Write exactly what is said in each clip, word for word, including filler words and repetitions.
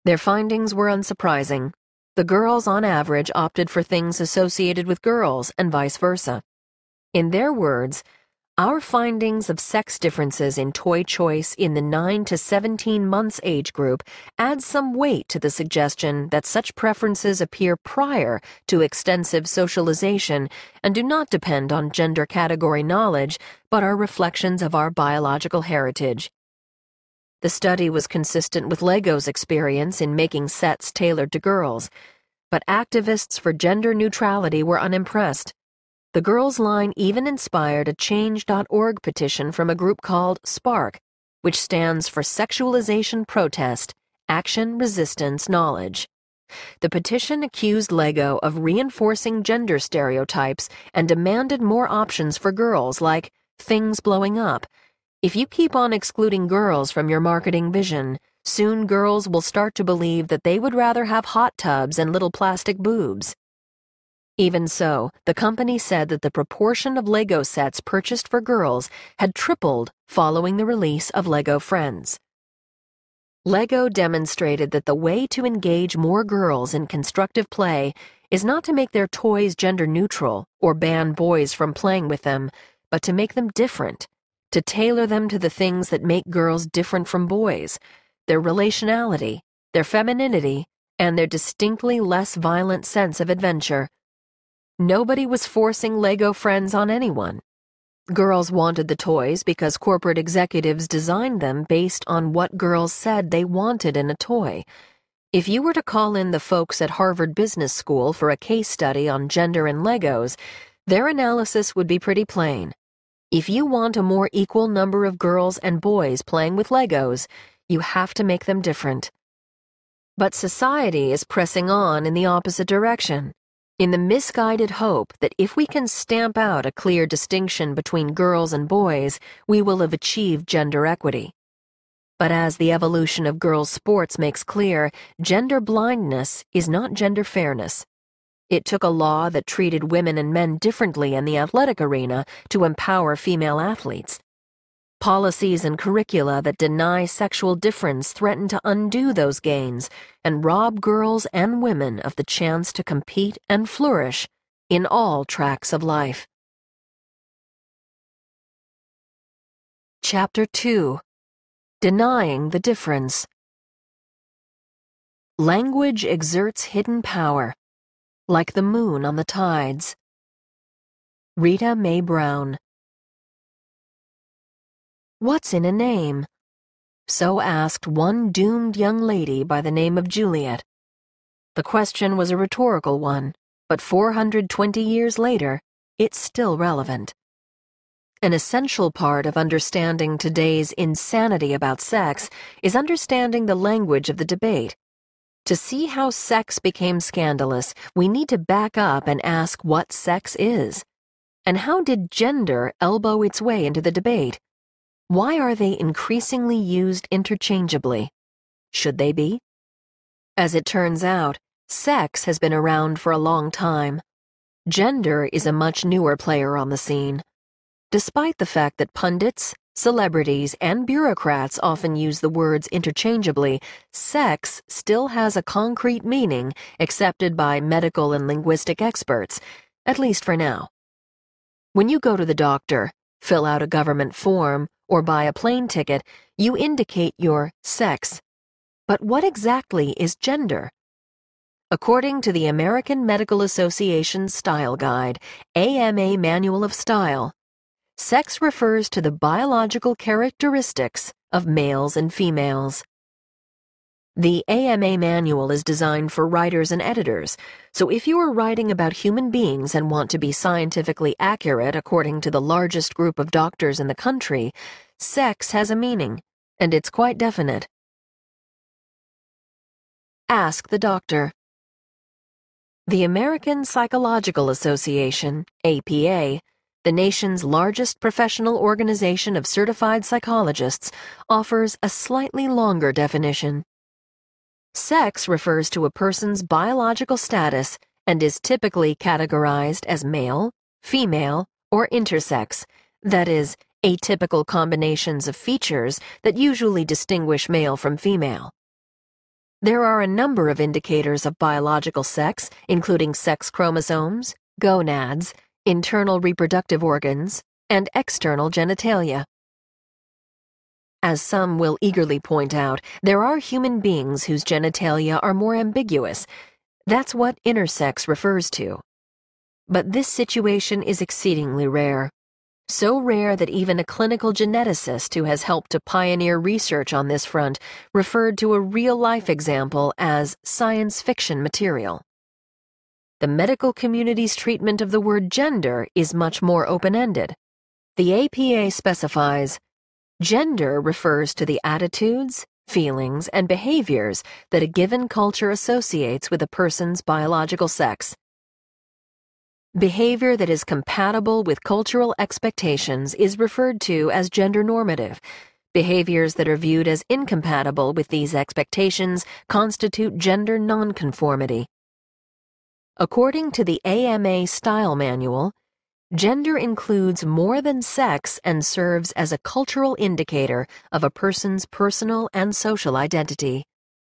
Their findings were unsurprising. The girls, on average, opted for things associated with girls and vice versa. In their words, "Our findings of sex differences in toy choice in the nine to seventeen months age group add some weight to the suggestion that such preferences appear prior to extensive socialization and do not depend on gender category knowledge, but are reflections of our biological heritage." The study was consistent with Lego's experience in making sets tailored to girls, but activists for gender neutrality were unimpressed. The girls' line even inspired a change dot org petition from a group called SPARK, which stands for Sexualization Protest, Action Resistance Knowledge. The petition accused Lego of reinforcing gender stereotypes and demanded more options for girls, like things blowing up. If you keep on excluding girls from your marketing vision, soon girls will start to believe that they would rather have hot tubs and little plastic boobs. Even so, the company said that the proportion of Lego sets purchased for girls had tripled following the release of Lego Friends. Lego demonstrated that the way to engage more girls in constructive play is not to make their toys gender neutral or ban boys from playing with them, but to make them different, to tailor them to the things that make girls different from boys, their relationality, their femininity, and their distinctly less violent sense of adventure. Nobody was forcing Lego Friends on anyone. Girls wanted the toys because corporate executives designed them based on what girls said they wanted in a toy. If you were to call in the folks at Harvard Business School for a case study on gender and Legos, their analysis would be pretty plain. If you want a more equal number of girls and boys playing with Legos, you have to make them different. But society is pressing on in the opposite direction, in the misguided hope that if we can stamp out a clear distinction between girls and boys, we will have achieved gender equity. But as the evolution of girls' sports makes clear, gender blindness is not gender fairness. It took a law that treated women and men differently in the athletic arena to empower female athletes. Policies and curricula that deny sexual difference threaten to undo those gains and rob girls and women of the chance to compete and flourish in all tracks of life. Chapter two. Denying the Difference. Language exerts hidden power, like the moon on the tides. Rita Mae Brown. What's in a name? So asked one doomed young lady by the name of Juliet. The question was a rhetorical one, but four hundred twenty years later, it's still relevant. An essential part of understanding today's insanity about sex is understanding the language of the debate. To see how sex became scandalous, we need to back up and ask what sex is. And how did gender elbow its way into the debate? Why are they increasingly used interchangeably? Should they be? As it turns out, sex has been around for a long time. Gender is a much newer player on the scene. Despite the fact that pundits, celebrities, and bureaucrats often use the words interchangeably, sex still has a concrete meaning accepted by medical and linguistic experts, at least for now. When you go to the doctor, fill out a government form, or buy a plane ticket, you indicate your sex. But what exactly is gender? According to the American Medical Association's Style Guide, A M A Manual of Style, sex refers to the biological characteristics of males and females. The A M A Manual is designed for writers and editors, so if you are writing about human beings and want to be scientifically accurate according to the largest group of doctors in the country, sex has a meaning, and it's quite definite. Ask the doctor. The American Psychological Association, A P A, the nation's largest professional organization of certified psychologists, offers a slightly longer definition. Sex refers to a person's biological status and is typically categorized as male, female, or intersex, that is, atypical combinations of features that usually distinguish male from female. There are a number of indicators of biological sex, including sex chromosomes, gonads, internal reproductive organs, and external genitalia. As some will eagerly point out, there are human beings whose genitalia are more ambiguous. That's what intersex refers to. But this situation is exceedingly rare. So rare that even a clinical geneticist who has helped to pioneer research on this front referred to a real-life example as science fiction material. The medical community's treatment of the word gender is much more open-ended. The A P A specifies, gender refers to the attitudes, feelings, and behaviors that a given culture associates with a person's biological sex. Behavior that is compatible with cultural expectations is referred to as gender normative. Behaviors that are viewed as incompatible with these expectations constitute gender nonconformity. According to the A M A Style Manual, gender includes more than sex and serves as a cultural indicator of a person's personal and social identity.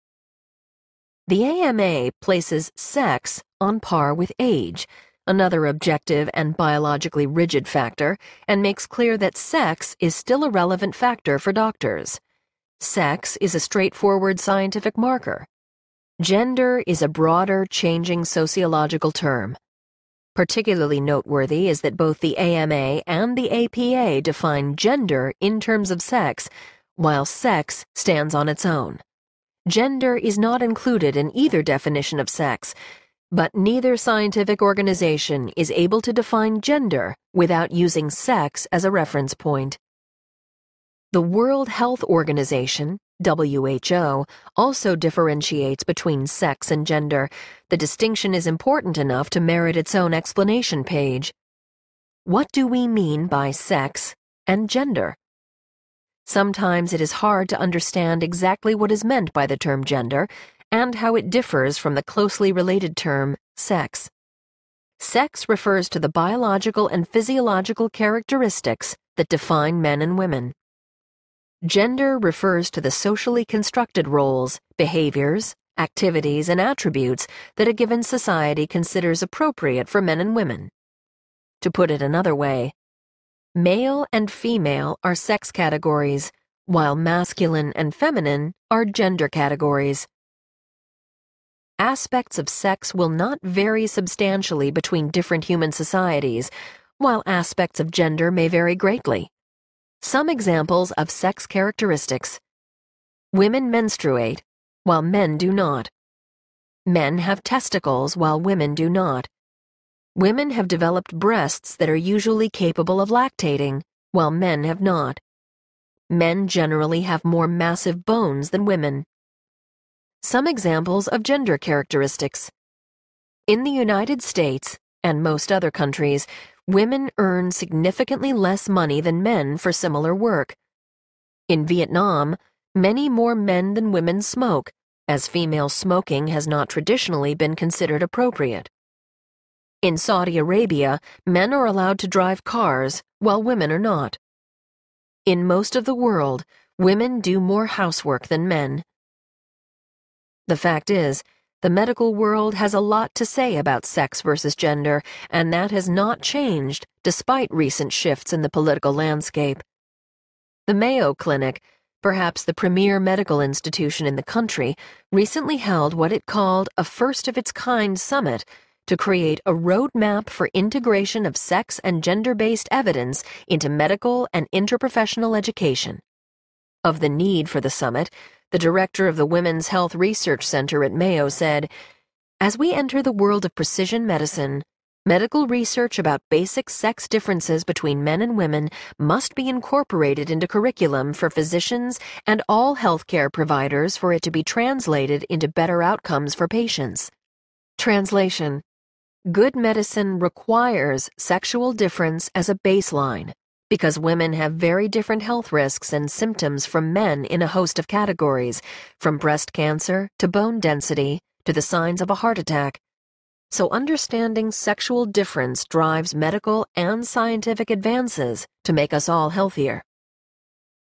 The A M A places sex on par with age, another objective and biologically rigid factor, and makes clear that sex is still a relevant factor for doctors. Sex is a straightforward scientific marker. Gender is a broader, changing sociological term. Particularly noteworthy is that both the A M A and the A P A define gender in terms of sex, while sex stands on its own. Gender is not included in either definition of sex, but neither scientific organization is able to define gender without using sex as a reference point. The World Health Organization, W H O, also differentiates between sex and gender. The distinction is important enough to merit its own explanation page. What do we mean by sex and gender? Sometimes it is hard to understand exactly what is meant by the term gender and how it differs from the closely related term sex. Sex refers to the biological and physiological characteristics that define men and women. Gender refers to the socially constructed roles, behaviors, activities, and attributes that a given society considers appropriate for men and women. To put it another way, male and female are sex categories, while masculine and feminine are gender categories. Aspects of sex will not vary substantially between different human societies, while aspects of gender may vary greatly. Some examples of sex characteristics. Women menstruate, while men do not. Men have testicles, while women do not. Women have developed breasts that are usually capable of lactating, while men have not. Men generally have more massive bones than women. Some examples of gender characteristics. In the United States, and most other countries, women earn significantly less money than men for similar work. In Vietnam, many more men than women smoke, as female smoking has not traditionally been considered appropriate. In Saudi Arabia, men are allowed to drive cars, while women are not. In most of the world, women do more housework than men. The fact is, the medical world has a lot to say about sex versus gender, and that has not changed despite recent shifts in the political landscape. The Mayo Clinic, perhaps the premier medical institution in the country, recently held what it called a first-of-its-kind summit to create a roadmap for integration of sex and gender-based evidence into medical and interprofessional education. Of the need for the summit, the director of the Women's Health Research Center at Mayo said, "As we enter the world of precision medicine, medical research about basic sex differences between men and women must be incorporated into curriculum for physicians and all healthcare providers for it to be translated into better outcomes for patients." Translation: Good medicine requires sexual difference as a baseline, because women have very different health risks and symptoms from men in a host of categories, from breast cancer to bone density to the signs of a heart attack. So understanding sexual difference drives medical and scientific advances to make us all healthier.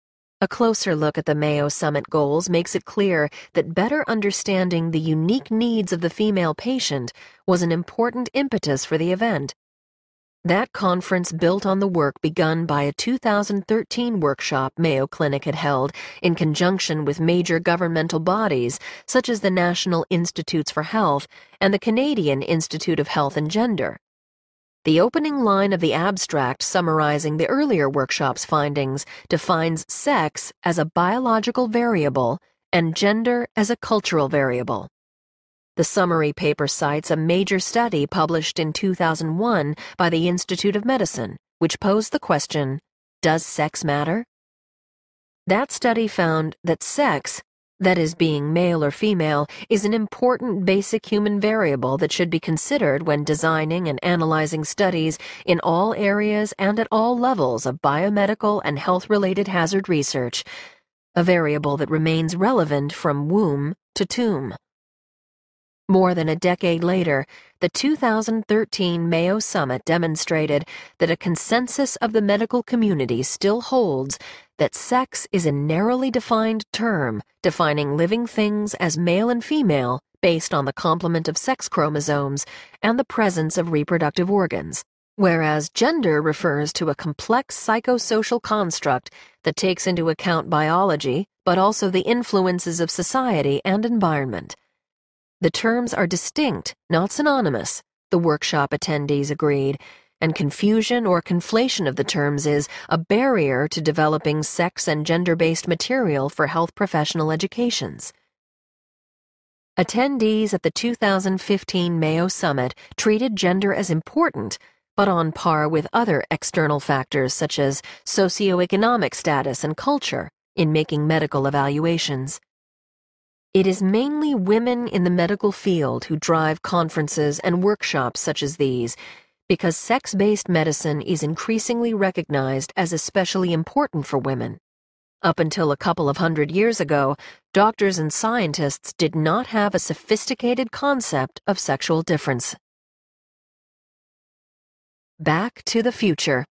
A closer look at the Mayo Summit goals makes it clear that better understanding the unique needs of the female patient was an important impetus for the event. That conference built on the work begun by a two thousand thirteen workshop Mayo Clinic had held in conjunction with major governmental bodies such as the National Institutes for Health and the Canadian Institute of Health and Gender. The opening line of the abstract summarizing the earlier workshop's findings defines sex as a biological variable and gender as a cultural variable. The summary paper cites a major study published in two thousand one by the Institute of Medicine, which posed the question, does sex matter? That study found that sex, that is, being male or female, is an important basic human variable that should be considered when designing and analyzing studies in all areas and at all levels of biomedical and health-related hazard research, a variable that remains relevant from womb to tomb. More than a decade later, the two thousand thirteen Mayo Summit demonstrated that a consensus of the medical community still holds that sex is a narrowly defined term defining living things as male and female based on the complement of sex chromosomes and the presence of reproductive organs, whereas gender refers to a complex psychosocial construct that takes into account biology but also the influences of society and environment. The terms are distinct, not synonymous, the workshop attendees agreed, and confusion or conflation of the terms is a barrier to developing sex and gender-based material for health professional educations. Attendees at the two thousand fifteen Mayo Summit treated gender as important, but on par with other external factors such as socioeconomic status and culture in making medical evaluations. It is mainly women in the medical field who drive conferences and workshops such as these, because sex-based medicine is increasingly recognized as especially important for women. Up until a couple of hundred years ago, doctors and scientists did not have a sophisticated concept of sexual difference. Back to the future.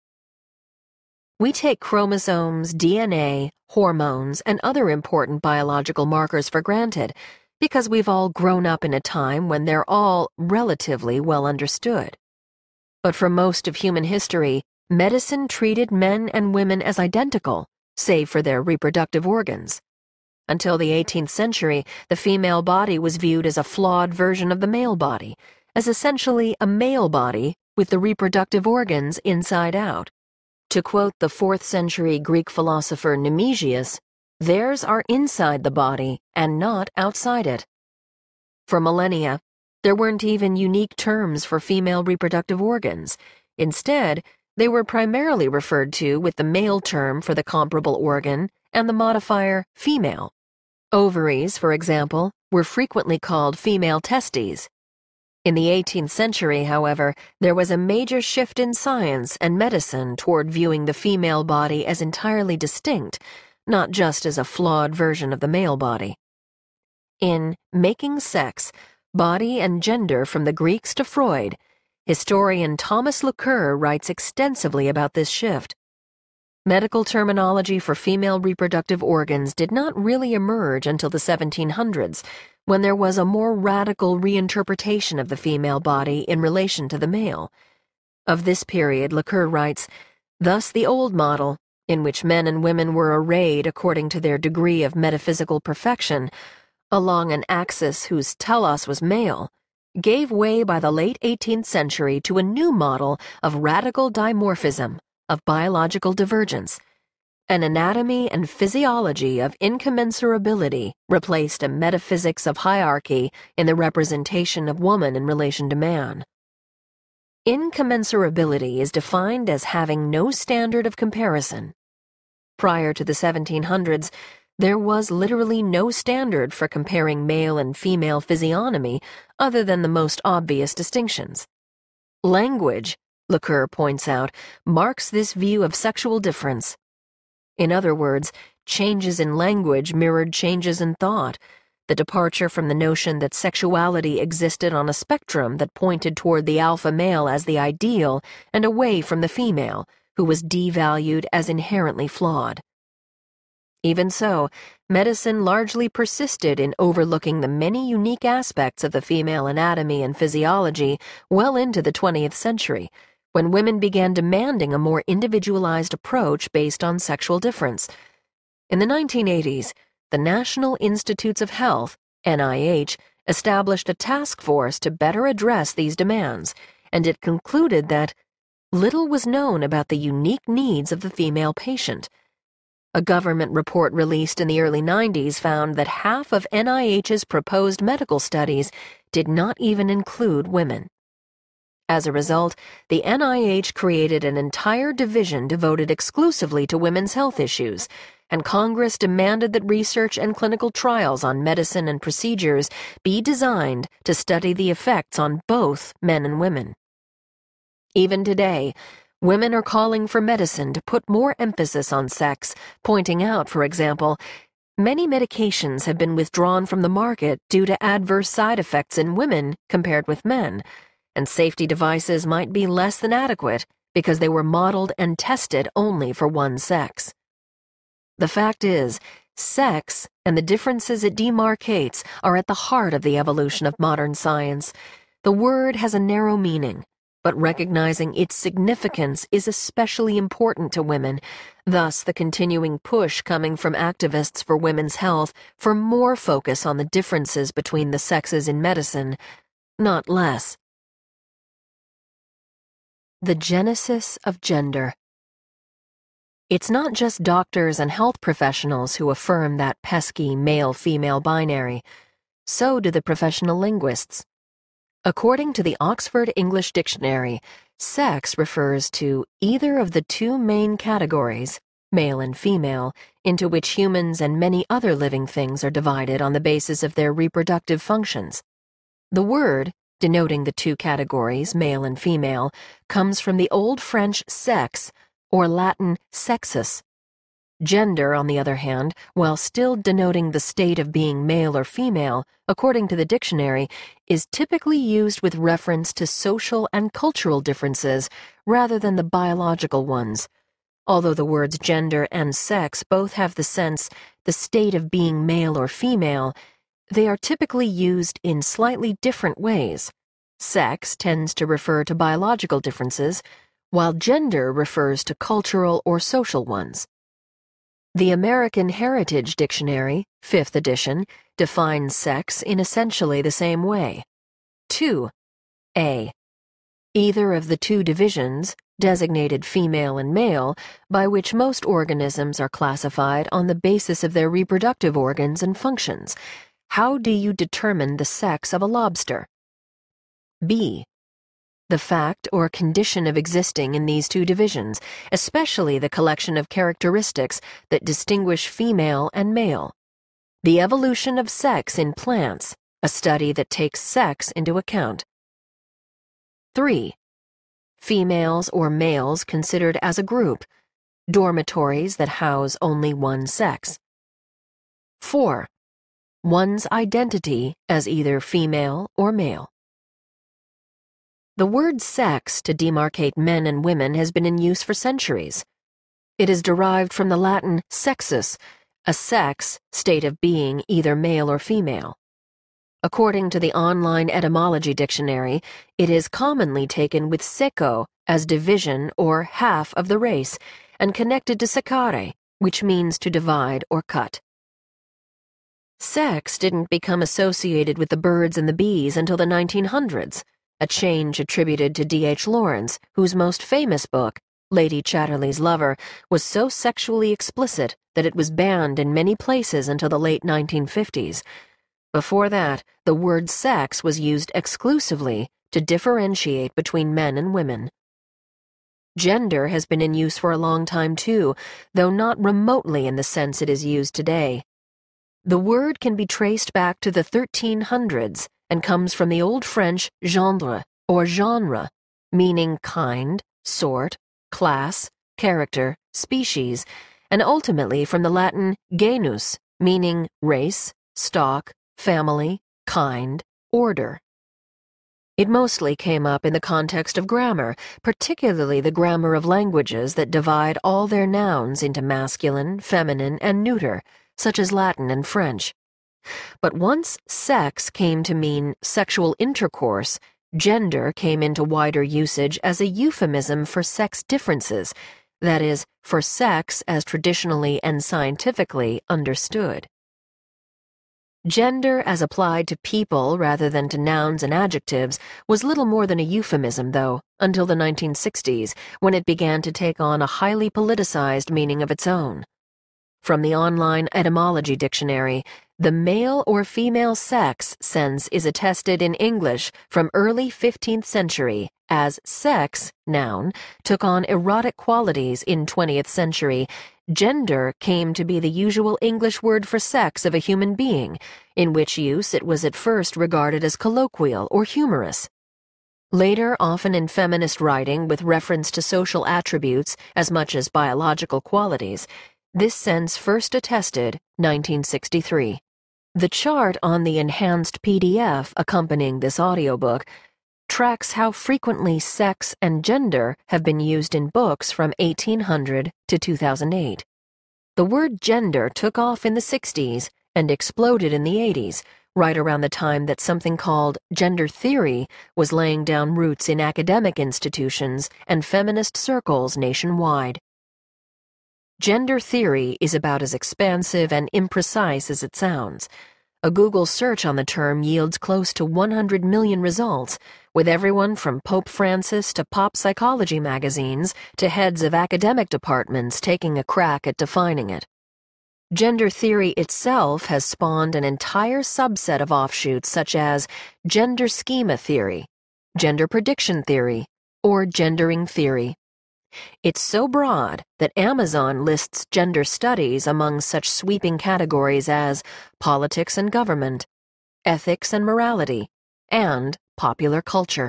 We take chromosomes, D N A, hormones, and other important biological markers for granted because we've all grown up in a time when they're all relatively well understood. But for most of human history, medicine treated men and women as identical, save for their reproductive organs. Until the eighteenth century, the female body was viewed as a flawed version of the male body, as essentially a male body with the reproductive organs inside out. To quote the fourth century Greek philosopher Nemesius, theirs are inside the body and not outside it. For millennia, there weren't even unique terms for female reproductive organs. Instead, they were primarily referred to with the male term for the comparable organ and the modifier female. Ovaries, for example, were frequently called female testes. In the eighteenth century, however, there was a major shift in science and medicine toward viewing the female body as entirely distinct, not just as a flawed version of the male body. In Making Sex, Body and Gender from the Greeks to Freud, historian Thomas Laqueur writes extensively about this shift. Medical terminology for female reproductive organs did not really emerge until the seventeen hundreds, when there was a more radical reinterpretation of the female body in relation to the male. Of this period, Laqueur writes, thus the old model, in which men and women were arrayed according to their degree of metaphysical perfection, along an axis whose telos was male, gave way by the late eighteenth century to a new model of radical dimorphism, of biological divergence. An anatomy and physiology of incommensurability replaced a metaphysics of hierarchy in the representation of woman in relation to man. Incommensurability is defined as having no standard of comparison. Prior to the seventeen hundreds, there was literally no standard for comparing male and female physiognomy other than the most obvious distinctions. Language, Laqueur points out, marks this view of sexual difference. In other words, changes in language mirrored changes in thought, the departure from the notion that sexuality existed on a spectrum that pointed toward the alpha male as the ideal and away from the female, who was devalued as inherently flawed. Even so, medicine largely persisted in overlooking the many unique aspects of the female anatomy and physiology well into the twentieth century, when women began demanding a more individualized approach based on sexual difference. In the nineteen eighties, the National Institutes of Health, N I H, established a task force to better address these demands, and it concluded that little was known about the unique needs of the female patient. A government report released in the early nineties found that half of N I H's proposed medical studies did not even include women. As a result, the N I H created an entire division devoted exclusively to women's health issues, and Congress demanded that research and clinical trials on medicine and procedures be designed to study the effects on both men and women. Even today, women are calling for medicine to put more emphasis on sex, pointing out, for example, many medications have been withdrawn from the market due to adverse side effects in women compared with men, and safety devices might be less than adequate because they were modeled and tested only for one sex. The fact is, sex and the differences it demarcates are at the heart of the evolution of modern science. The word has a narrow meaning, but recognizing its significance is especially important to women, thus the continuing push coming from activists for women's health for more focus on the differences between the sexes in medicine, not less. The genesis of gender. It's not just doctors and health professionals who affirm that pesky male-female binary. So do the professional linguists. According to the Oxford English Dictionary, sex refers to either of the two main categories, male and female, into which humans and many other living things are divided on the basis of their reproductive functions. The word, denoting the two categories, male and female, comes from the Old French sex, or Latin sexus. Gender, on the other hand, while still denoting the state of being male or female, according to the dictionary, is typically used with reference to social and cultural differences rather than the biological ones. Although the words gender and sex both have the sense, the state of being male or female, they are typically used in slightly different ways. Sex tends to refer to biological differences, while gender refers to cultural or social ones. The American Heritage Dictionary, fifth edition, defines sex in essentially the same way. two. A. Either of the two divisions, designated female and male, by which most organisms are classified on the basis of their reproductive organs and functions. How do you determine the sex of a lobster? B. The fact or condition of existing in these two divisions, especially the collection of characteristics that distinguish female and male. The evolution of sex in plants, a study that takes sex into account. three. Females or males considered as a group, dormitories that house only one sex. four. One's identity as either female or male. The word sex to demarcate men and women has been in use for centuries. It is derived from the Latin sexus, a sex, state of being either male or female. According to the online etymology dictionary, it is commonly taken with seco as division or half of the race, and connected to secare, which means to divide or cut. Sex didn't become associated with the birds and the bees until the nineteen hundreds. A change attributed to D H Lawrence, whose most famous book, Lady Chatterley's Lover, was so sexually explicit that it was banned in many places until the late nineteen fifties. Before that, the word sex was used exclusively to differentiate between men and women. Gender has been in use for a long time too, though not remotely in the sense it is used today. The word can be traced back to the thirteen hundreds, and comes from the Old French genre, or genre, meaning kind, sort, class, character, species, and ultimately from the Latin genus, meaning race, stock, family, kind, order. It mostly came up in the context of grammar, particularly the grammar of languages that divide all their nouns into masculine, feminine, and neuter, such as Latin and French. But once sex came to mean sexual intercourse, gender came into wider usage as a euphemism for sex differences, that is, for sex as traditionally and scientifically understood. Gender, as applied to people rather than to nouns and adjectives, was little more than a euphemism, though, until the nineteen sixties, when it began to take on a highly politicized meaning of its own. From the online etymology dictionary, the male or female sex sense is attested in English from early fifteenth century, as sex, noun, took on erotic qualities in twentieth century. Gender came to be the usual English word for sex of a human being, in which use it was at first regarded as colloquial or humorous. Later, often in feminist writing with reference to social attributes as much as biological qualities, this sense first attested nineteen sixty-three. The chart on the enhanced P D F accompanying this audiobook tracks how frequently sex and gender have been used in books from eighteen hundred to two thousand eight. The word gender took off in the sixties and exploded in the eighties, right around the time that something called gender theory was laying down roots in academic institutions and feminist circles nationwide. Gender theory is about as expansive and imprecise as it sounds. A Google search on the term yields close to one hundred million results, with everyone from Pope Francis to pop psychology magazines to heads of academic departments taking a crack at defining it. Gender theory itself has spawned an entire subset of offshoots such as gender schema theory, gender prediction theory, or gendering theory. It's so broad that Amazon lists gender studies among such sweeping categories as politics and government, ethics and morality, and popular culture.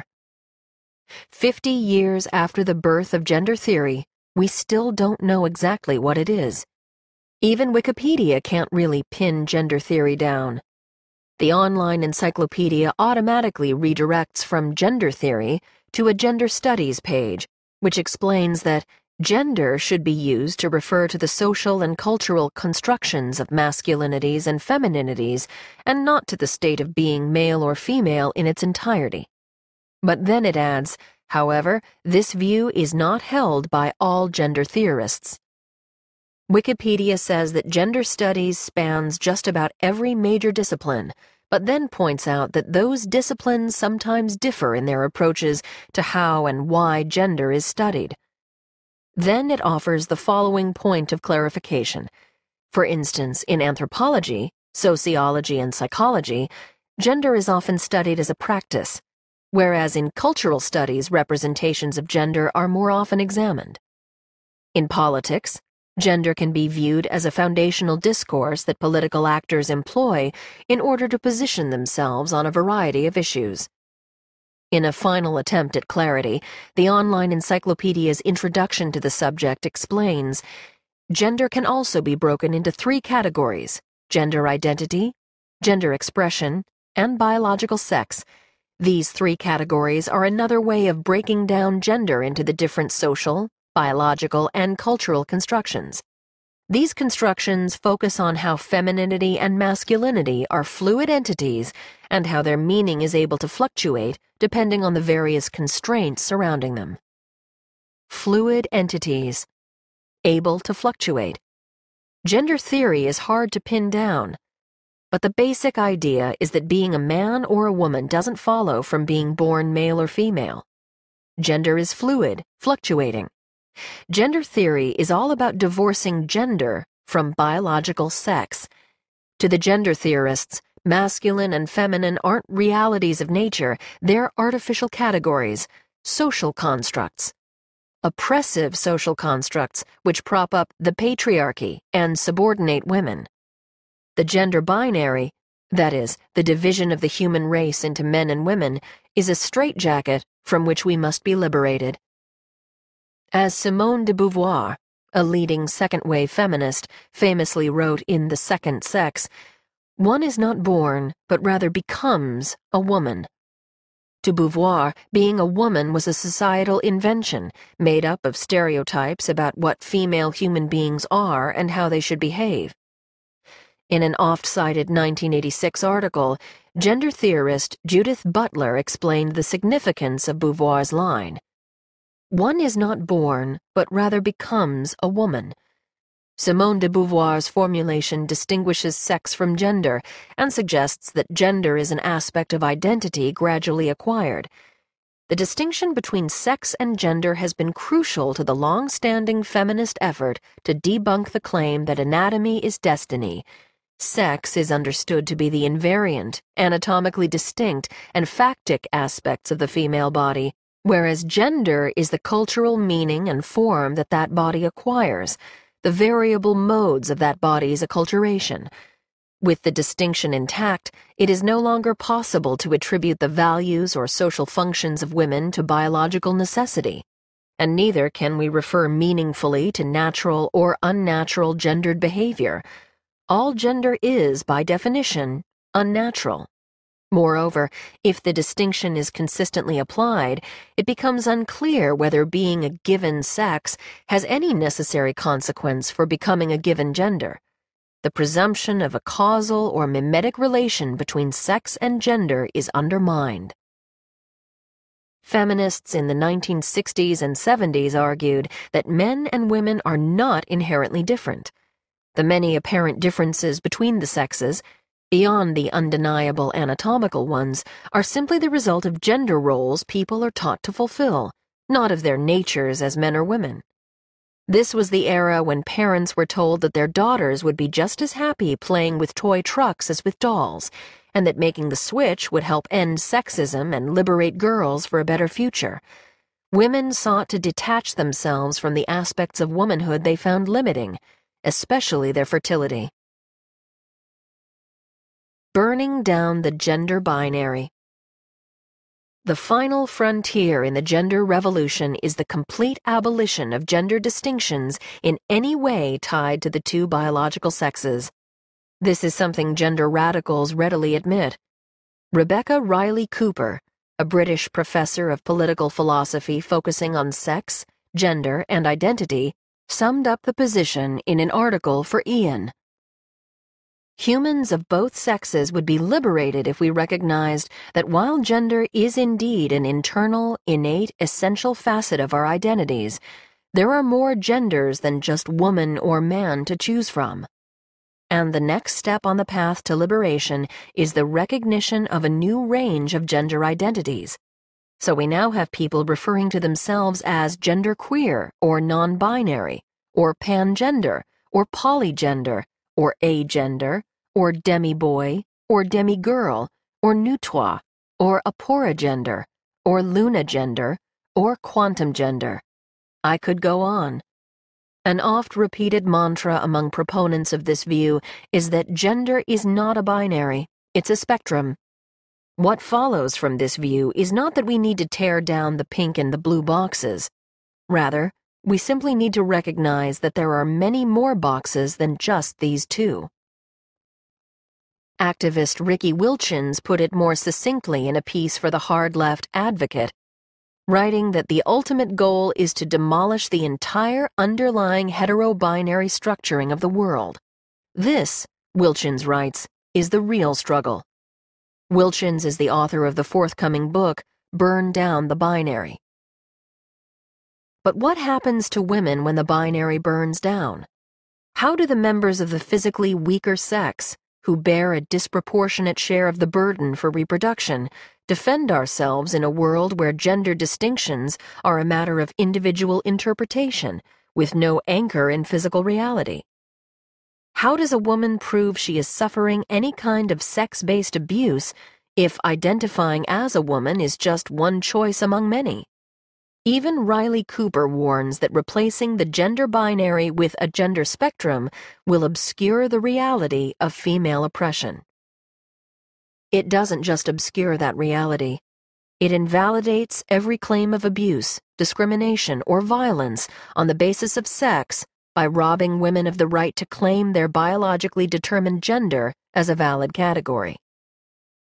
Fifty years after the birth of gender theory, we still don't know exactly what it is. Even Wikipedia can't really pin gender theory down. The online encyclopedia automatically redirects from gender theory to a gender studies page, which explains that gender should be used to refer to the social and cultural constructions of masculinities and femininities, and not to the state of being male or female in its entirety. But then it adds, however, this view is not held by all gender theorists. Wikipedia says that gender studies spans just about every major discipline, but then points out that those disciplines sometimes differ in their approaches to how and why gender is studied. Then it offers the following point of clarification. For instance, in anthropology, sociology, and psychology, gender is often studied as a practice, whereas in cultural studies, representations of gender are more often examined. In politics, gender can be viewed as a foundational discourse that political actors employ in order to position themselves on a variety of issues. In a final attempt at clarity, the online encyclopedia's introduction to the subject explains, gender can also be broken into three categories: gender identity, gender expression, and biological sex. These three categories are another way of breaking down gender into the different social, biological, and cultural constructions. These constructions focus on how femininity and masculinity are fluid entities and how their meaning is able to fluctuate depending on the various constraints surrounding them. Fluid entities. Able to fluctuate. Gender theory is hard to pin down, but the basic idea is that being a man or a woman doesn't follow from being born male or female. Gender is fluid, fluctuating. Gender theory is all about divorcing gender from biological sex. To the gender theorists, masculine and feminine aren't realities of nature, they're artificial categories, social constructs. Oppressive social constructs which prop up the patriarchy and subordinate women. The gender binary, that is, the division of the human race into men and women, is a straitjacket from which we must be liberated. As Simone de Beauvoir, a leading second-wave feminist, famously wrote in The Second Sex, one is not born, but rather becomes a woman. To Beauvoir, being a woman was a societal invention made up of stereotypes about what female human beings are and how they should behave. In an oft-cited nineteen eighty-six article, gender theorist Judith Butler explained the significance of Beauvoir's line. One is not born, but rather becomes a woman. Simone de Beauvoir's formulation distinguishes sex from gender and suggests that gender is an aspect of identity gradually acquired. The distinction between sex and gender has been crucial to the long-standing feminist effort to debunk the claim that anatomy is destiny. Sex is understood to be the invariant, anatomically distinct, and factic aspects of the female body, whereas gender is the cultural meaning and form that that body acquires, the variable modes of that body's acculturation. With the distinction intact, it is no longer possible to attribute the values or social functions of women to biological necessity, and neither can we refer meaningfully to natural or unnatural gendered behavior. All gender is, by definition, unnatural. Moreover, if the distinction is consistently applied, it becomes unclear whether being a given sex has any necessary consequence for becoming a given gender. The presumption of a causal or mimetic relation between sex and gender is undermined. Feminists in the nineteen sixties and seventies argued that men and women are not inherently different. The many apparent differences between the sexes, beyond the undeniable anatomical ones, are simply the result of gender roles people are taught to fulfill, not of their natures as men or women. This was the era when parents were told that their daughters would be just as happy playing with toy trucks as with dolls, and that making the switch would help end sexism and liberate girls for a better future. Women sought to detach themselves from the aspects of womanhood they found limiting, especially their fertility. Burning down the gender binary. The final frontier in the gender revolution is the complete abolition of gender distinctions in any way tied to the two biological sexes. This is something gender radicals readily admit. Rebecca Riley Cooper, a British professor of political philosophy focusing on sex, gender, and identity, summed up the position in an article for Ian. Humans of both sexes would be liberated if we recognized that while gender is indeed an internal, innate, essential facet of our identities, there are more genders than just woman or man to choose from. And the next step on the path to liberation is the recognition of a new range of gender identities. So we now have people referring to themselves as genderqueer or non-binary, or pangender, or polygender, or agender, or demi-boy, or demi-girl, or nutoi, or aporagender, or lunagender, or quantum gender. I could go on. An oft-repeated mantra among proponents of this view is that gender is not a binary, it's a spectrum. What follows from this view is not that we need to tear down the pink and the blue boxes. Rather, we simply need to recognize that there are many more boxes than just these two. Activist Ricky Wilchins put it more succinctly in a piece for the Hard Left Advocate, writing that the ultimate goal is to demolish the entire underlying hetero-binary structuring of the world. This, Wilchins writes, is the real struggle. Wilchins is the author of the forthcoming book, Burn Down the Binary. But what happens to women when the binary burns down? How do the members of the physically weaker sex, who bear a disproportionate share of the burden for reproduction, defend ourselves in a world where gender distinctions are a matter of individual interpretation, with no anchor in physical reality? How does a woman prove she is suffering any kind of sex-based abuse if identifying as a woman is just one choice among many? Even Riley Cooper warns that replacing the gender binary with a gender spectrum will obscure the reality of female oppression. It doesn't just obscure that reality. It invalidates every claim of abuse, discrimination, or violence on the basis of sex by robbing women of the right to claim their biologically determined gender as a valid category.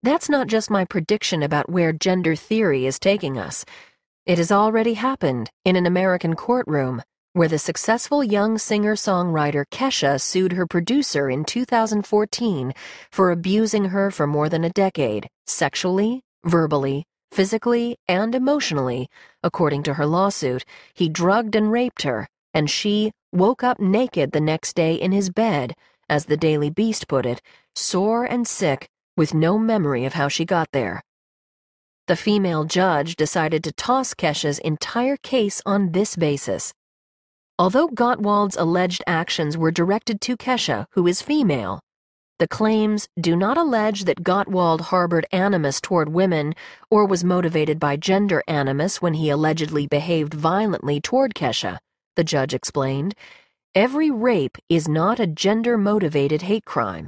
That's not just my prediction about where gender theory is taking us. It has already happened in an American courtroom, where the successful young singer-songwriter Kesha sued her producer in two thousand fourteen for abusing her for more than a decade, sexually, verbally, physically, and emotionally. According to her lawsuit, he drugged and raped her, and she woke up naked the next day in his bed, as the Daily Beast put it, sore and sick, with no memory of how she got there. The female judge decided to toss Kesha's entire case on this basis. Although Gottwald's alleged actions were directed to Kesha, who is female, the claims do not allege that Gottwald harbored animus toward women or was motivated by gender animus when he allegedly behaved violently toward Kesha, the judge explained. Every rape is not a gender-motivated hate crime.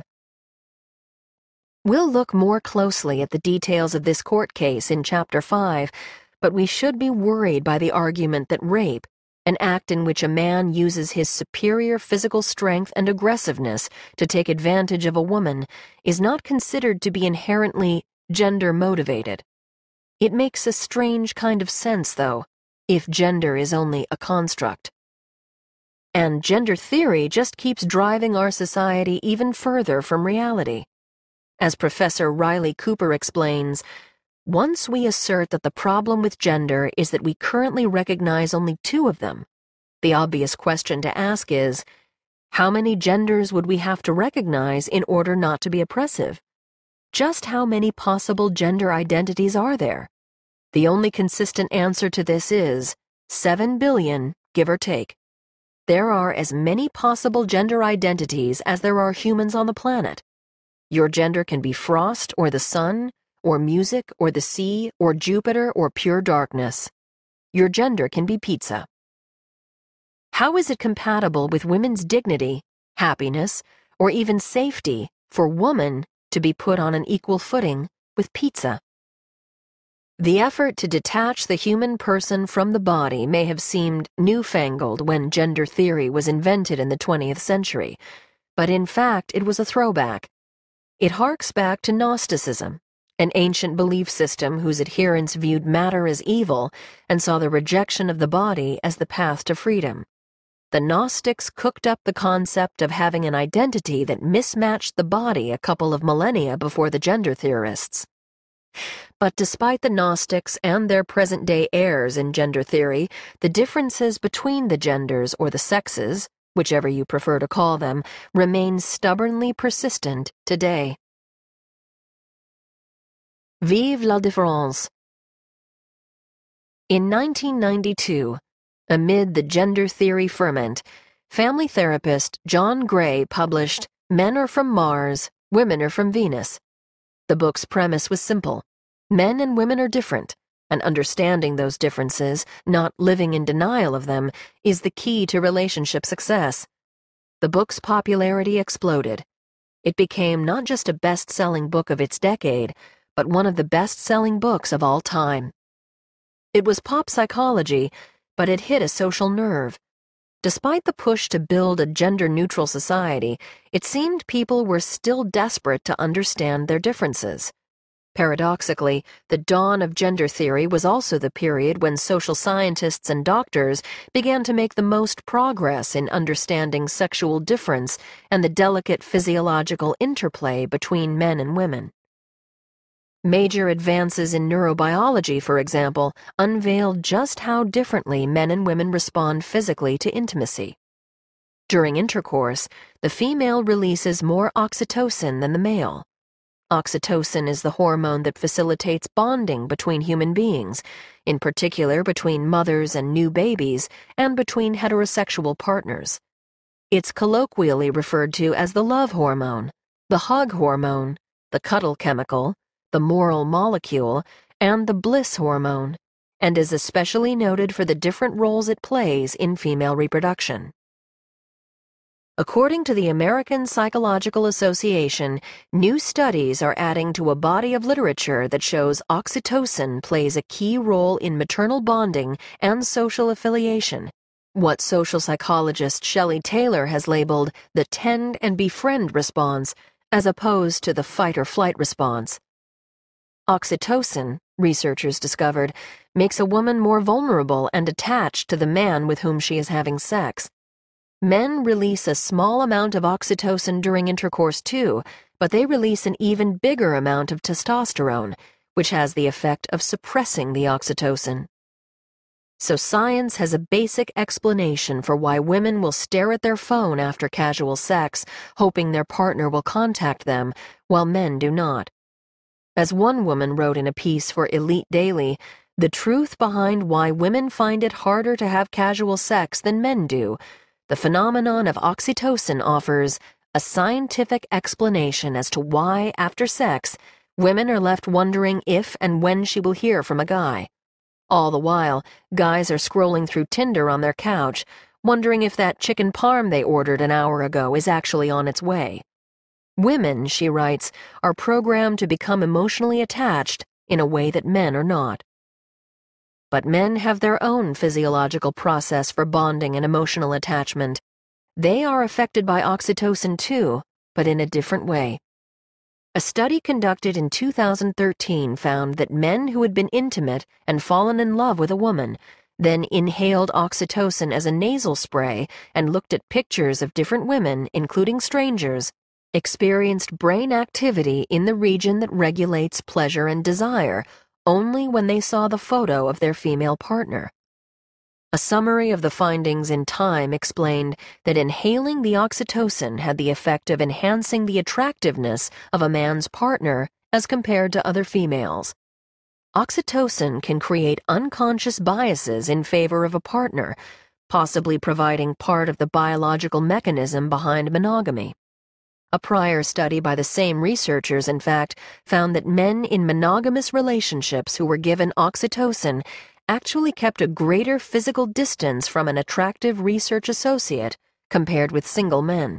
We'll look more closely at the details of this court case in Chapter five, but we should be worried by the argument that rape, an act in which a man uses his superior physical strength and aggressiveness to take advantage of a woman, is not considered to be inherently gender-motivated. It makes a strange kind of sense, though, if gender is only a construct. And gender theory just keeps driving our society even further from reality. As Professor Riley Cooper explains, once we assert that the problem with gender is that we currently recognize only two of them, the obvious question to ask is, how many genders would we have to recognize in order not to be oppressive? Just how many possible gender identities are there? The only consistent answer to this is seven billion, give or take. There are as many possible gender identities as there are humans on the planet. Your gender can be frost or the sun, or music, or the sea, or Jupiter, or pure darkness. Your gender can be pizza. How is it compatible with women's dignity, happiness, or even safety for woman to be put on an equal footing with pizza? The effort to detach the human person from the body may have seemed newfangled when gender theory was invented in the twentieth century, but in fact it was a throwback. It harks back to Gnosticism, an ancient belief system whose adherents viewed matter as evil and saw the rejection of the body as the path to freedom. The Gnostics cooked up the concept of having an identity that mismatched the body a couple of millennia before the gender theorists. But despite the Gnostics and their present-day heirs in gender theory, the differences between the genders or the sexes, whichever you prefer to call them, remain stubbornly persistent today. Vive la différence. In nineteen ninety-two, amid the gender theory ferment, family therapist John Gray published Men Are From Mars, Women Are From Venus. The book's premise was simple. Men and women are different, and understanding those differences, not living in denial of them, is the key to relationship success. The book's popularity exploded. It became not just a best-selling book of its decade, but one of the best-selling books of all time. It was pop psychology, but it hit a social nerve. Despite the push to build a gender-neutral society, it seemed people were still desperate to understand their differences. Paradoxically, the dawn of gender theory was also the period when social scientists and doctors began to make the most progress in understanding sexual difference and the delicate physiological interplay between men and women. Major advances in neurobiology, for example, unveiled just how differently men and women respond physically to intimacy. During intercourse, the female releases more oxytocin than the male. Oxytocin is the hormone that facilitates bonding between human beings, in particular between mothers and new babies, and between heterosexual partners. It's colloquially referred to as the love hormone, the hug hormone, the cuddle chemical, the moral molecule, and the bliss hormone, and is especially noted for the different roles it plays in female reproduction. According to the American Psychological Association, new studies are adding to a body of literature that shows oxytocin plays a key role in maternal bonding and social affiliation, what social psychologist Shelley Taylor has labeled the tend and befriend response, as opposed to the fight-or-flight response. Oxytocin, researchers discovered, makes a woman more vulnerable and attached to the man with whom she is having sex. Men release a small amount of oxytocin during intercourse too, but they release an even bigger amount of testosterone, which has the effect of suppressing the oxytocin. So science has a basic explanation for why women will stare at their phone after casual sex, hoping their partner will contact them, while men do not. As one woman wrote in a piece for Elite Daily, the truth behind why women find it harder to have casual sex than men do, the phenomenon of oxytocin offers a scientific explanation as to why, after sex, women are left wondering if and when she will hear from a guy. All the while, guys are scrolling through Tinder on their couch, wondering if that chicken parm they ordered an hour ago is actually on its way. Women, she writes, are programmed to become emotionally attached in a way that men are not. But men have their own physiological process for bonding and emotional attachment. They are affected by oxytocin too, but in a different way. A study conducted in two thousand thirteen found that men who had been intimate and fallen in love with a woman, then inhaled oxytocin as a nasal spray and looked at pictures of different women, including strangers, experienced brain activity in the region that regulates pleasure and desire only when they saw the photo of their female partner. A summary of the findings in Time explained that inhaling the oxytocin had the effect of enhancing the attractiveness of a man's partner as compared to other females. Oxytocin can create unconscious biases in favor of a partner, possibly providing part of the biological mechanism behind monogamy. A prior study by the same researchers, in fact, found that men in monogamous relationships who were given oxytocin actually kept a greater physical distance from an attractive research associate compared with single men.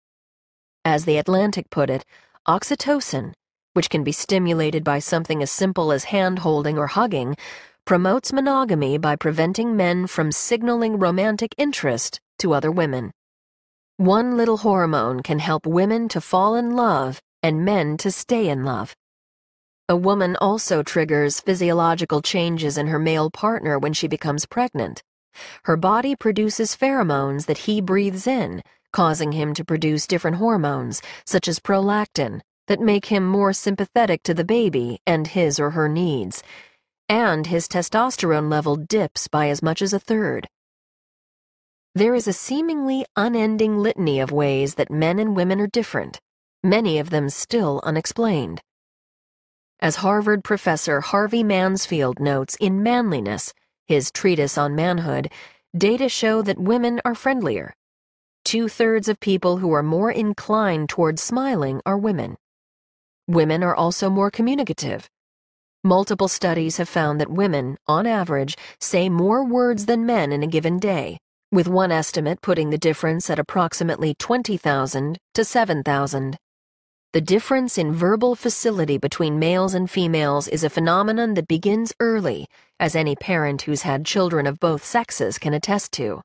As The Atlantic put it, oxytocin, which can be stimulated by something as simple as hand-holding or hugging, promotes monogamy by preventing men from signaling romantic interest to other women. One little hormone can help women to fall in love and men to stay in love. A woman also triggers physiological changes in her male partner when she becomes pregnant. Her body produces pheromones that he breathes in, causing him to produce different hormones, such as prolactin, that make him more sympathetic to the baby and his or her needs. And his testosterone level dips by as much as a third. There is a seemingly unending litany of ways that men and women are different, many of them still unexplained. As Harvard professor Harvey Mansfield notes in Manliness, his treatise on manhood, data show that women are friendlier. Two-thirds of people who are more inclined toward smiling are women. Women are also more communicative. Multiple studies have found that women, on average, say more words than men in a given day, with one estimate putting the difference at approximately twenty thousand to seven thousand. The difference in verbal facility between males and females is a phenomenon that begins early, as any parent who's had children of both sexes can attest to.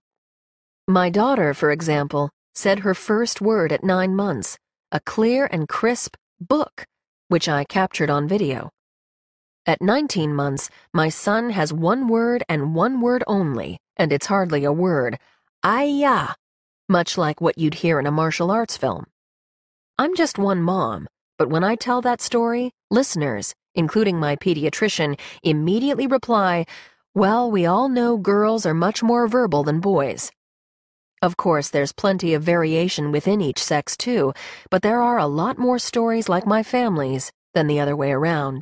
My daughter, for example, said her first word at nine months, a clear and crisp book, which I captured on video. At nineteen months, my son has one word and one word only, and it's hardly a word, "Ay-ya," much like what you'd hear in a martial arts film. I'm just one mom, but when I tell that story, listeners, including my pediatrician, immediately reply, well, we all know girls are much more verbal than boys. Of course, there's plenty of variation within each sex too, but there are a lot more stories like my family's than the other way around.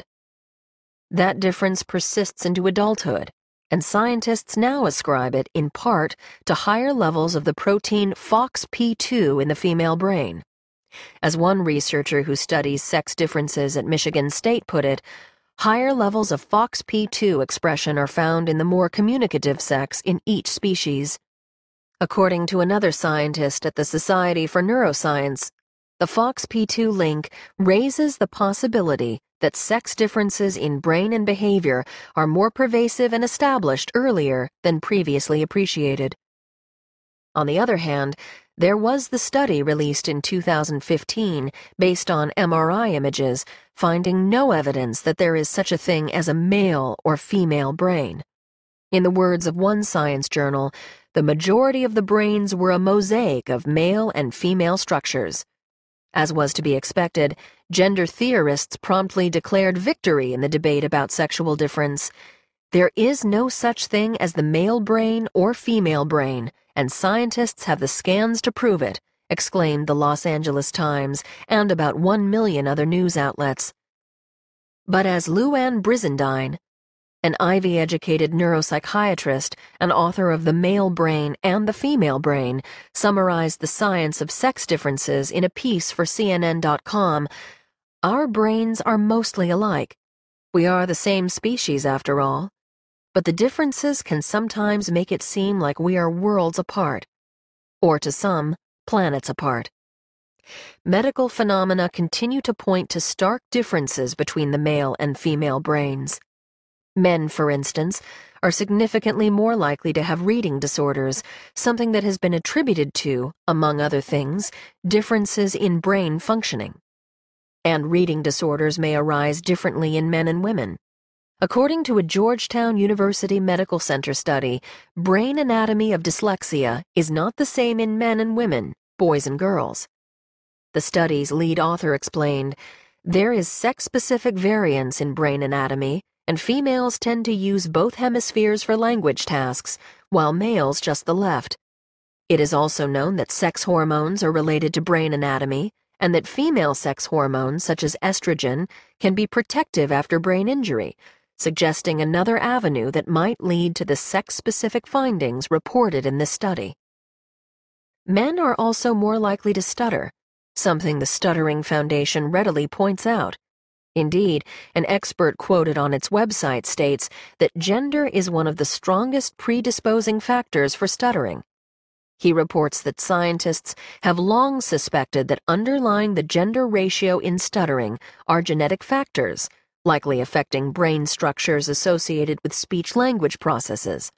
That difference persists into adulthood, and scientists now ascribe it, in part, to higher levels of the protein F O X P two in the female brain. As one researcher who studies sex differences at Michigan State put it, higher levels of F O X P two expression are found in the more communicative sex in each species. According to another scientist at the Society for Neuroscience, the F O X P two link raises the possibility that sex differences in brain and behavior are more pervasive and established earlier than previously appreciated. On the other hand, There was the study released in two thousand fifteen based on M R I images, finding no evidence that there is such a thing as a male or female brain. In the words of one science journal, the majority of the brains were a mosaic of male and female structures. As was to be expected, gender theorists promptly declared victory in the debate about sexual difference. There is no such thing as the male brain or female brain, and scientists have the scans to prove it, exclaimed the Los Angeles Times and about one million other news outlets. But as Lou-Anne Brizendine, an Ivy-educated neuropsychiatrist and author of The Male Brain and the Female Brain, summarized the science of sex differences in a piece for C N N dot com, our brains are mostly alike. We are the same species, after all. But the differences can sometimes make it seem like we are worlds apart, or to some, planets apart. Medical phenomena continue to point to stark differences between the male and female brains. Men, for instance, are significantly more likely to have reading disorders, something that has been attributed to, among other things, differences in brain functioning. And reading disorders may arise differently in men and women. According to a Georgetown University Medical Center study, brain anatomy of dyslexia is not the same in men and women, boys and girls. The study's lead author explained, there is sex-specific variance in brain anatomy, and females tend to use both hemispheres for language tasks, while males just the left. It is also known that sex hormones are related to brain anatomy, and that female sex hormones, such as estrogen, can be protective after brain injury, suggesting another avenue that might lead to the sex-specific findings reported in this study. Men are also more likely to stutter, something the Stuttering Foundation readily points out. Indeed, an expert quoted on its website states that gender is one of the strongest predisposing factors for stuttering. He reports that scientists have long suspected that underlying the gender ratio in stuttering are genetic factors, likely affecting brain structures associated with speech-language processes.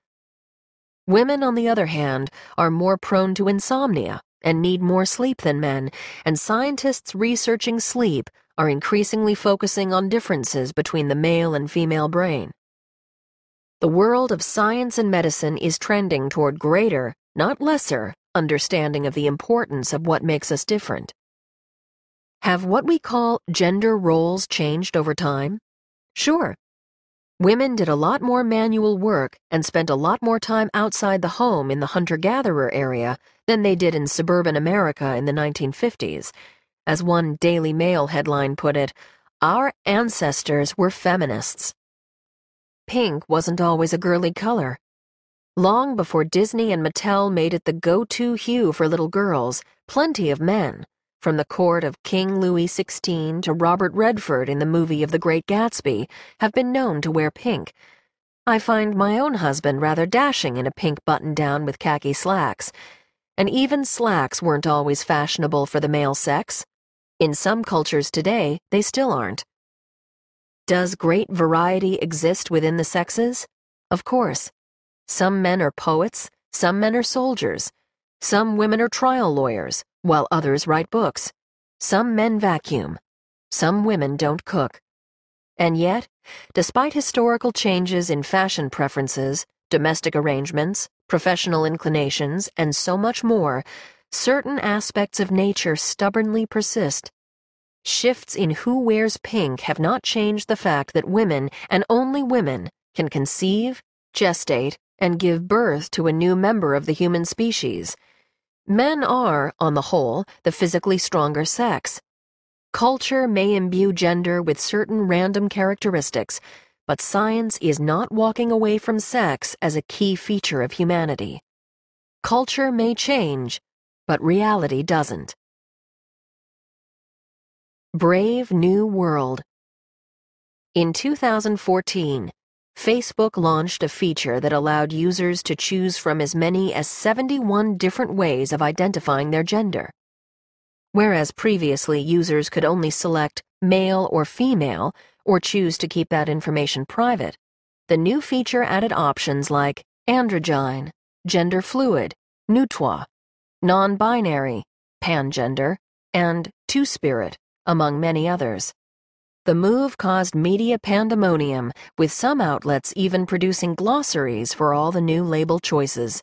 Women, on the other hand, are more prone to insomnia and need more sleep than men, and scientists researching sleep are increasingly focusing on differences between the male and female brain. The world of science and medicine is trending toward greater, not lesser, understanding of the importance of what makes us different. Have what we call gender roles changed over time? Sure. Women did a lot more manual work and spent a lot more time outside the home in the hunter-gatherer area than they did in suburban America in the nineteen fifties. As one Daily Mail headline put it, our ancestors were feminists. Pink wasn't always a girly color. Long before Disney and Mattel made it the go-to hue for little girls, plenty of men, from the court of King Louis the sixteenth to Robert Redford in the movie of The Great Gatsby, have been known to wear pink. I find my own husband rather dashing in a pink button-down with khaki slacks. And even slacks weren't always fashionable for the male sex. In some cultures today, they still aren't. Does great variety exist within the sexes? Of course. Some men are poets, some men are soldiers. Some women are trial lawyers, while others write books. Some men vacuum. Some women don't cook. And yet, despite historical changes in fashion preferences, domestic arrangements, professional inclinations, and so much more, certain aspects of nature stubbornly persist. Shifts in who wears pink have not changed the fact that women, and only women, can conceive, gestate, and give birth to a new member of the human species. Men are, on the whole, the physically stronger sex. Culture may imbue gender with certain random characteristics, but science is not walking away from sex as a key feature of humanity. Culture may change, but reality doesn't. Brave New World. In two thousand fourteen, Facebook launched a feature that allowed users to choose from as many as seventy-one different ways of identifying their gender. Whereas previously users could only select male or female, or choose to keep that information private, the new feature added options like androgyne, gender fluid, neutrois, non-binary, pangender, and two-spirit, among many others. The move caused media pandemonium, with some outlets even producing glossaries for all the new label choices.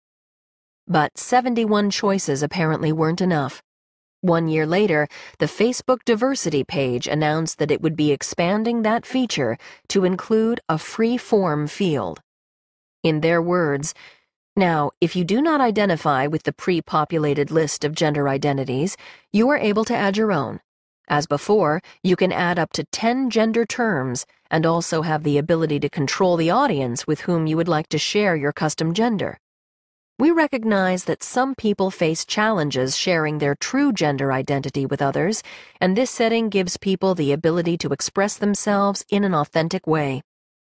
But seventy-one choices apparently weren't enough. One year later, the Facebook diversity page announced that it would be expanding that feature to include a free-form field. In their words, "Now, if you do not identify with the pre-populated list of gender identities, you are able to add your own. As before, you can add up to ten gender terms and also have the ability to control the audience with whom you would like to share your custom gender. We recognize that some people face challenges sharing their true gender identity with others, and this setting gives people the ability to express themselves in an authentic way."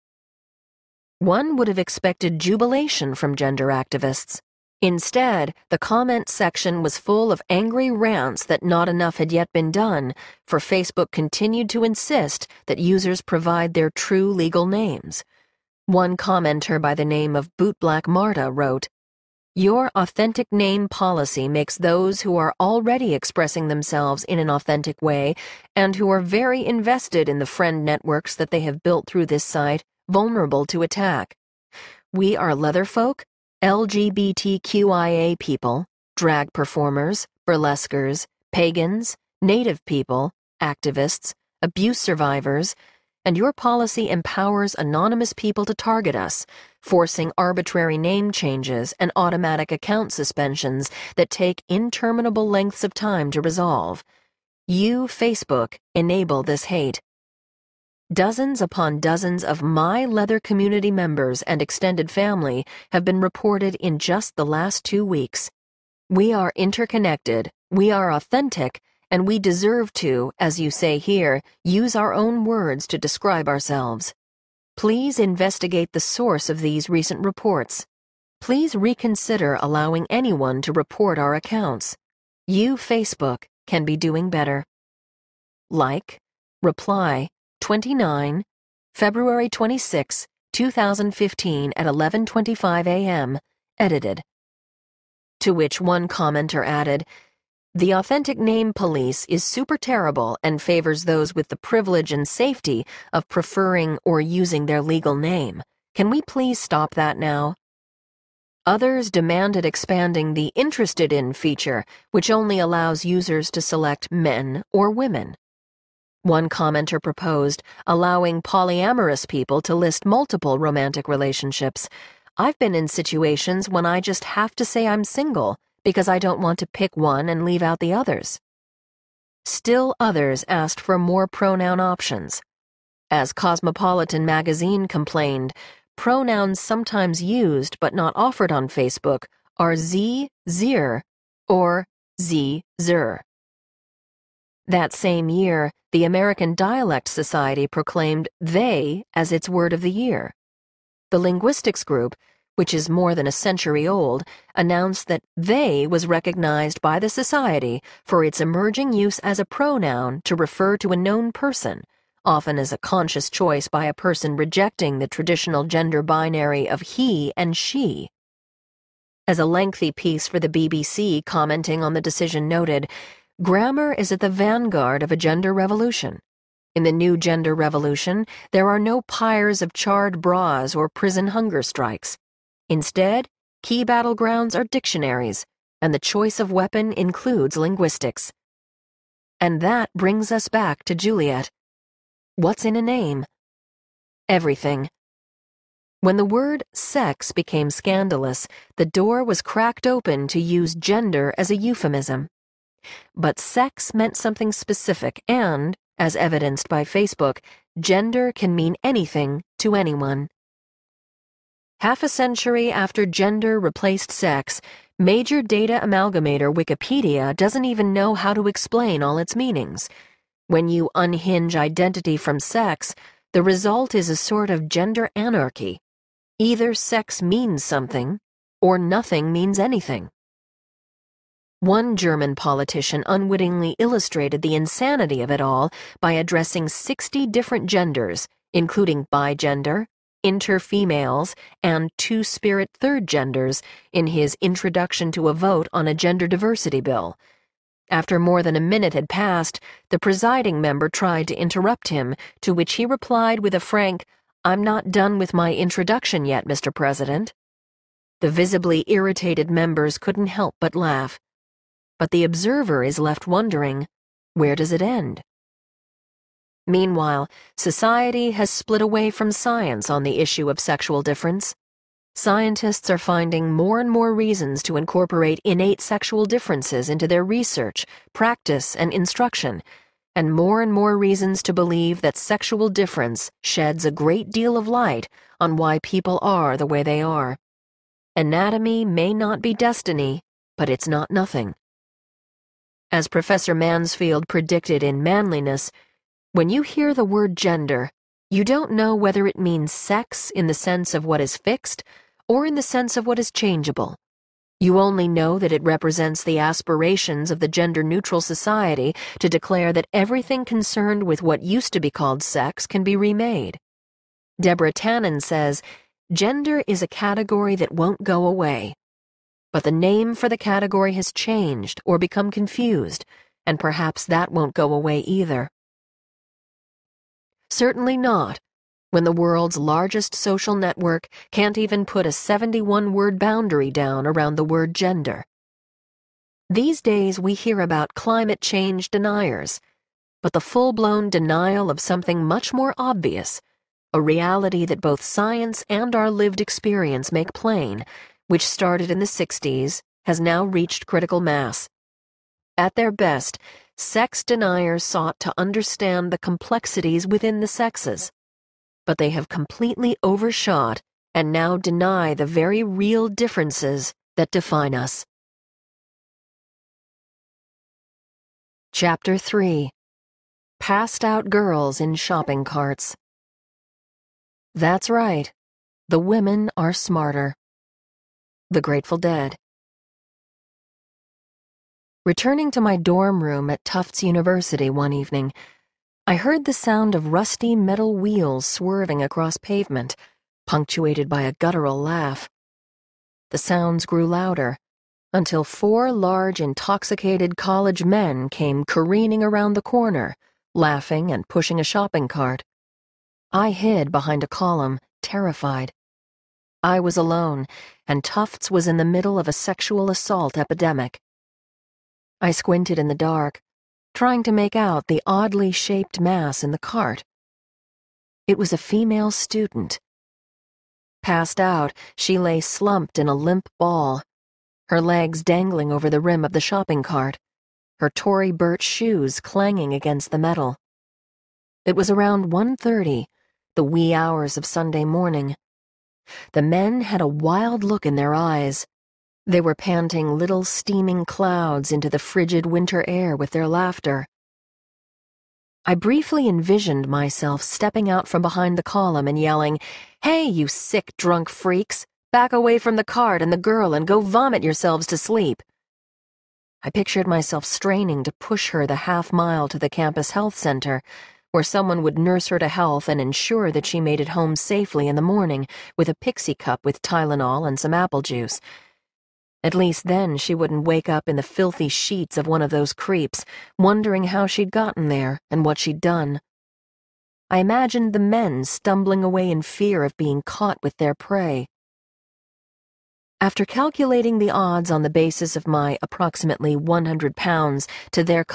One would have expected jubilation from gender activists. Instead, the comment section was full of angry rants that not enough had yet been done, for Facebook continued to insist that users provide their true legal names. One commenter by the name of Bootblack Marta wrote, "Your authentic name policy makes those who are already expressing themselves in an authentic way and who are very invested in the friend networks that they have built through this site vulnerable to attack. We are leatherfolk, L G B T Q I A people, drag performers, burlesquers, pagans, native people, activists, abuse survivors, and your policy empowers anonymous people to target us, forcing arbitrary name changes and automatic account suspensions that take interminable lengths of time to resolve. You, Facebook, enable this hate. Dozens upon dozens of my leather community members and extended family have been reported in just the last two weeks. We are interconnected, we are authentic, and we deserve to, as you say here, use our own words to describe ourselves. Please investigate the source of these recent reports. Please reconsider allowing anyone to report our accounts. You, Facebook, can be doing better." Like, reply, twenty-nine, February twenty-sixth, two thousand fifteen at eleven twenty-five a m, edited. To which one commenter added, "The authentic name police is super terrible and favors those with the privilege and safety of preferring or using their legal name. Can we please stop that now?" Others demanded expanding the Interested In feature, which only allows users to select men or women. One commenter proposed allowing polyamorous people to list multiple romantic relationships. "I've been in situations when I just have to say I'm single because I don't want to pick one and leave out the others." Still others asked for more pronoun options. As Cosmopolitan magazine complained, pronouns sometimes used but not offered on Facebook are z, zir, or z, zer. That same year, the American Dialect Society proclaimed they as its word of the year. The linguistics group, which is more than a century old, announced that they was recognized by the society for its emerging use as a pronoun to refer to a known person, often as a conscious choice by a person rejecting the traditional gender binary of he and she. As a lengthy piece for the B B C commenting on the decision noted, grammar is at the vanguard of a gender revolution. In the new gender revolution, there are no pyres of charred bras or prison hunger strikes. Instead, key battlegrounds are dictionaries, and the choice of weapon includes linguistics. And that brings us back to Juliet. What's in a name? Everything. When the word sex became scandalous, the door was cracked open to use gender as a euphemism. But sex meant something specific and, as evidenced by Facebook, gender can mean anything to anyone. Half a century after gender replaced sex, major data amalgamator Wikipedia doesn't even know how to explain all its meanings. When you unhinge identity from sex, the result is a sort of gender anarchy. Either sex means something, or nothing means anything. One German politician unwittingly illustrated the insanity of it all by addressing sixty different genders, including bigender, interfemales, and two-spirit third genders in his Introduction to a Vote on a Gender Diversity Bill. After more than a minute had passed, the presiding member tried to interrupt him, to which he replied with a frank, "I'm not done with my introduction yet, Mister President." The visibly irritated members couldn't help but laugh. But the observer is left wondering, where does it end? Meanwhile, society has split away from science on the issue of sexual difference. Scientists are finding more and more reasons to incorporate innate sexual differences into their research, practice, and instruction, and more and more reasons to believe that sexual difference sheds a great deal of light on why people are the way they are. Anatomy may not be destiny, but it's not nothing. As Professor Mansfield predicted in Manliness, when you hear the word gender, you don't know whether it means sex in the sense of what is fixed or in the sense of what is changeable. You only know that it represents the aspirations of the gender-neutral society to declare that everything concerned with what used to be called sex can be remade. Deborah Tannen says, "Gender is a category that won't go away. But the name for the category has changed or become confused, and perhaps that won't go away either." Certainly not, when the world's largest social network can't even put a seventy-one word boundary down around the word gender. These days we hear about climate change deniers, but the full-blown denial of something much more obvious, a reality that both science and our lived experience make plain, which started in the sixties, has now reached critical mass. At their best, sex deniers sought to understand the complexities within the sexes, but they have completely overshot and now deny the very real differences that define us. Chapter three. Passed-out girls in shopping carts. That's right. The women are smarter. The Grateful Dead. Returning to my dorm room at Tufts University one evening, I heard the sound of rusty metal wheels swerving across pavement, punctuated by a guttural laugh. The sounds grew louder, until four large, intoxicated college men came careening around the corner, laughing and pushing a shopping cart. I hid behind a column, terrified. I was alone, and Tufts was in the middle of a sexual assault epidemic. I squinted in the dark, trying to make out the oddly shaped mass in the cart. It was a female student. Passed out, she lay slumped in a limp ball, her legs dangling over the rim of the shopping cart, her Tory Burch shoes clanging against the metal. It was around one thirty, the wee hours of Sunday morning. The men had a wild look in their eyes. They were panting little steaming clouds into the frigid winter air with their laughter. I briefly envisioned myself stepping out from behind the column and yelling, "Hey, you sick, drunk freaks! Back away from the cart and the girl and go vomit yourselves to sleep." I pictured myself straining to push her the half mile to the campus health center, where someone would nurse her to health and ensure that she made it home safely in the morning with a Pixie cup with Tylenol and some apple juice. At least then she wouldn't wake up in the filthy sheets of one of those creeps, wondering how she'd gotten there and what she'd done. I imagined the men stumbling away in fear of being caught with their prey. After calculating the odds on the basis of my approximately one hundred pounds to their